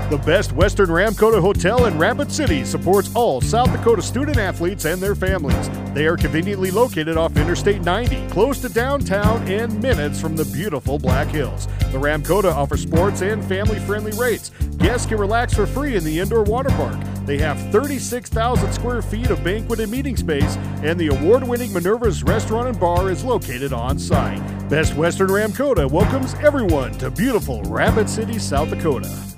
The Best Western Ramkota Hotel in Rapid City supports all South Dakota student athletes and their families. They are conveniently located off Interstate 90, close to downtown and minutes from the beautiful Black Hills. The Ramkota offers sports and family-friendly rates. Guests can relax for free in the indoor water park. They have 36,000 square feet of banquet and meeting space, and the award-winning Minerva's Restaurant and Bar is located on site. Best Western Ramkota welcomes everyone to beautiful Rapid City, South Dakota.